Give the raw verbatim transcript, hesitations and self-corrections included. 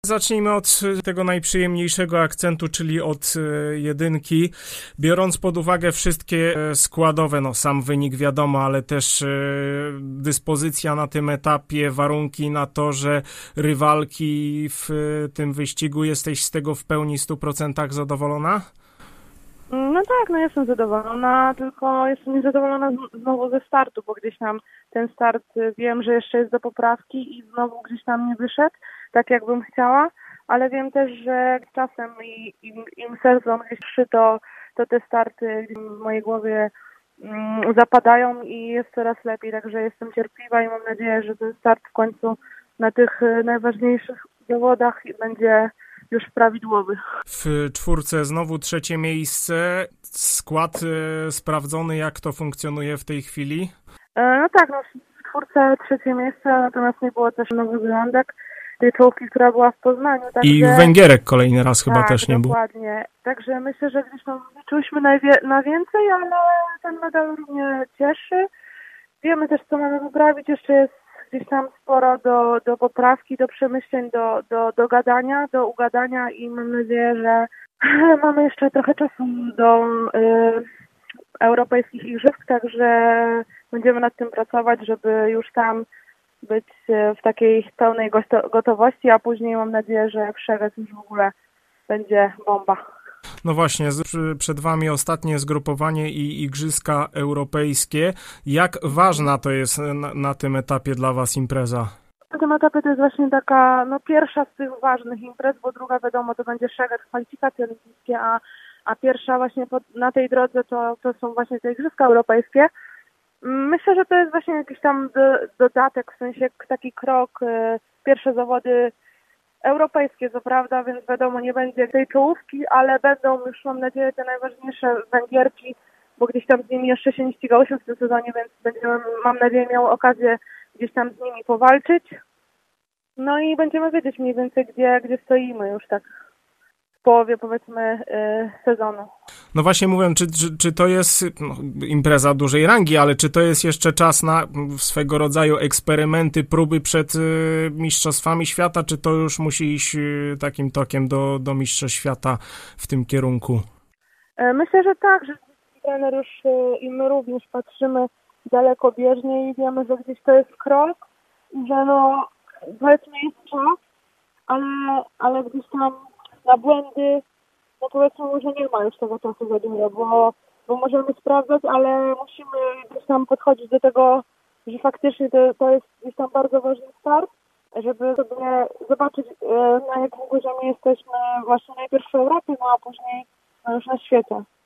Zacznijmy od tego najprzyjemniejszego akcentu, czyli od jedynki. Biorąc pod uwagę wszystkie składowe, no sam wynik wiadomo, ale też dyspozycja na tym etapie, warunki na torze, rywalki w tym wyścigu, jesteś z tego w pełni stu procentach zadowolona? No tak, no jestem zadowolona, tylko jestem niezadowolona znowu ze startu, bo gdzieś tam ten start wiem, że jeszcze jest do poprawki i znowu gdzieś tam nie wyszedł, tak jakbym chciała, ale wiem też, że czasem i, im, im sezon gdzieś szły, to, to te starty w mojej głowie mm, zapadają i jest coraz lepiej, także jestem cierpliwa i mam nadzieję, że ten start w końcu na tych najważniejszych zawodach będzie już prawidłowy. W czwórce znowu trzecie miejsce. Skład e, sprawdzony, jak to funkcjonuje w tej chwili? E, no tak, no w czwórce trzecie miejsce, natomiast nie było też Nowy Zelandek, tej czołówki, która była w Poznaniu. Także... I Węgierek kolejny raz chyba tak, też nie był. Dokładnie. Także myślę, że gdzieś tam liczyliśmy na, wie- na więcej, ale ten medal mnie cieszy. Wiemy też, co mamy poprawić. Jeszcze jest gdzieś tam sporo do, do poprawki, do przemyśleń, do, do, do gadania, do ugadania i mam nadzieję, że mamy jeszcze trochę czasu do y, europejskich igrzysk, także będziemy nad tym pracować, żeby już tam być w takiej pełnej gosto- gotowości, a później mam nadzieję, że w Szeged już w ogóle będzie bomba. No właśnie, z, przed wami ostatnie zgrupowanie i Igrzyska Europejskie. Jak ważna to jest na, na tym etapie dla was impreza? Na tym etapie to jest właśnie taka no, pierwsza z tych ważnych imprez, bo druga wiadomo to będzie Szeged, kwalifikacje olimpijskie, a, a pierwsza właśnie pod, na tej drodze to, to są właśnie te Igrzyska Europejskie. Myślę, że to jest właśnie jakiś tam do, dodatek, w sensie taki krok, y, pierwsze zawody europejskie, co prawda, więc wiadomo, nie będzie tej czołówki, ale będą już, mam nadzieję, te najważniejsze Węgierki, bo gdzieś tam z nimi jeszcze się nie ścigałyśmy w tym sezonie, więc będziemy, mam nadzieję, miały okazję gdzieś tam z nimi powalczyć. No i będziemy wiedzieć mniej więcej, gdzie, gdzie stoimy już tak w połowie, powiedzmy, yy, sezonu. No właśnie mówię, czy, czy, czy to jest no, impreza dużej rangi, ale czy to jest jeszcze czas na swego rodzaju eksperymenty, próby przed y, Mistrzostwami Świata, czy to już musi iść y, takim tokiem do, do Mistrzostw Świata w tym kierunku? Myślę, że tak, że trener już y, i my również patrzymy dalekobieżnie i wiemy, że gdzieś to jest krok, że no powiedzmy jest czas, ale, ale gdzieś tam na błędy, no powiedzmy, że nie ma już tego czasu za dużo, bo, bo możemy sprawdzać, ale musimy gdzieś tam podchodzić do tego, że faktycznie to, to jest gdzieś tam bardzo ważny start, żeby sobie zobaczyć, na jakim poziomie jesteśmy właśnie najpierw w Europie, no a później no już na świecie.